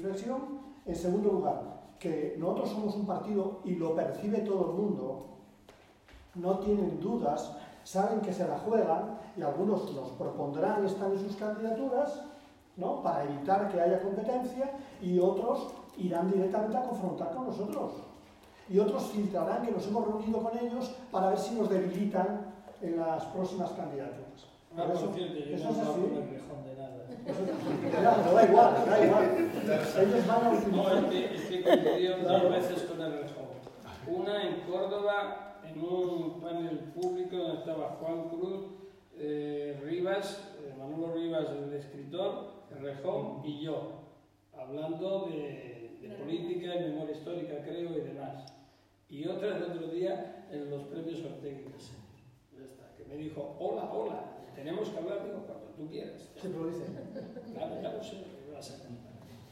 inflexión. En segundo lugar, que nosotros somos un partido y lo percibe todo el mundo, no tienen dudas, saben que se la juegan y algunos nos propondrán estar en sus candidaturas, ¿no?, para evitar que haya competencia, y otros irán directamente a confrontar con nosotros. Y otros filtrarán que nos hemos reunido con ellos para ver si nos debilitan en las próximas candidaturas. Por cierto, yo no hablo con el Rejón de nada. Pero da igual, da igual. Ellos van a utilizar... No, es que coincidió dos veces con el Rejón. Una en Córdoba, en un panel público donde estaba Juan Cruz, Rivas, Manolo Rivas, el escritor, el Rejón y yo, hablando de política y memoria histórica, creo, y demás. Y otra el otro día en los premios Ortega y Gasset. Ya está, que me dijo, hola, hola, tenemos que hablar, digo, cuando tú quieras. Siempre lo dice. Claro, ya lo sé, me vas a contar.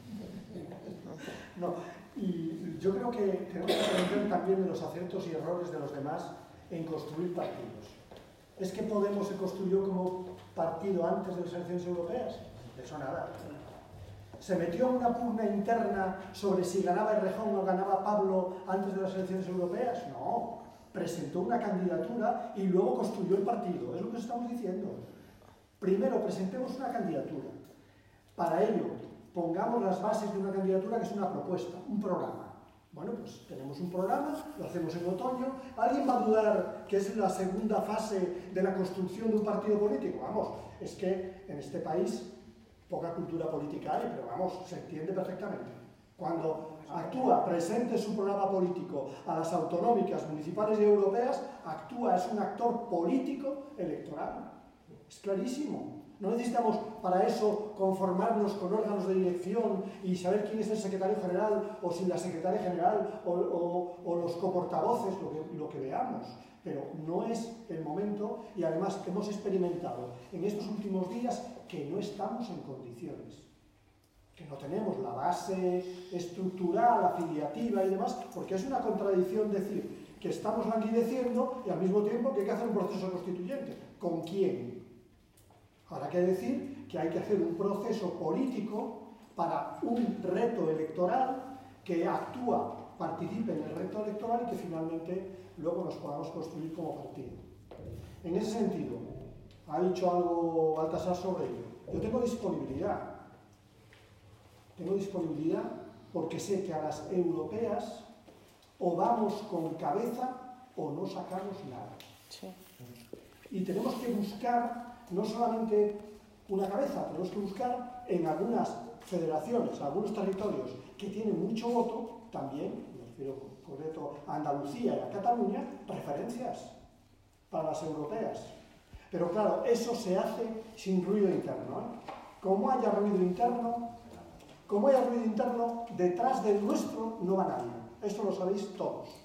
No, y yo creo que tenemos que aprender también de los aciertos y errores de los demás en construir partidos. ¿Es que Podemos se construyó como partido antes de las elecciones europeas? De eso nada. ¿Se metió en una pugna interna sobre si ganaba Errejón o ganaba Pablo antes de las elecciones europeas? No. Presentó una candidatura y luego construyó el partido. Es lo que estamos diciendo. Primero presentemos una candidatura. Para ello, pongamos las bases de una candidatura que es una propuesta, un programa. Bueno, pues tenemos un programa, lo hacemos en otoño. ¿Alguien va a dudar que es la segunda fase de la construcción de un partido político? Vamos, es que en este país poca cultura política hay, pero vamos, se entiende perfectamente. Cuando actúa, presente su programa político a las autonómicas, municipales y europeas, actúa, es un actor político electoral. Es clarísimo. No necesitamos para eso conformarnos con órganos de dirección y saber quién es el secretario general o si la secretaria general o los coportavoces, lo que veamos. Pero no es el momento, y además hemos experimentado en estos últimos días que no estamos en condiciones, que no tenemos la base estructural, afiliativa y demás, porque es una contradicción decir que estamos languideciendo y al mismo tiempo que hay que hacer un proceso constituyente. ¿Con quién? Habrá que decir que hay que hacer un proceso político para un reto electoral que actúa, participe en el reto electoral y que finalmente luego nos podamos construir como partido. En ese sentido, ha dicho algo Baltasar sobre ello. Yo tengo disponibilidad. Tengo disponibilidad porque sé que a las europeas o vamos con cabeza o no sacamos nada. Sí. Y tenemos que buscar no solamente una cabeza, tenemos que buscar en algunas federaciones, algunos territorios que tienen mucho voto, también, me refiero en concreto a Andalucía y a Cataluña, referencias para las europeas. Pero claro, eso se hace sin ruido interno, ¿eh? Como haya ruido interno, detrás del nuestro no va nadie. Esto lo sabéis todos.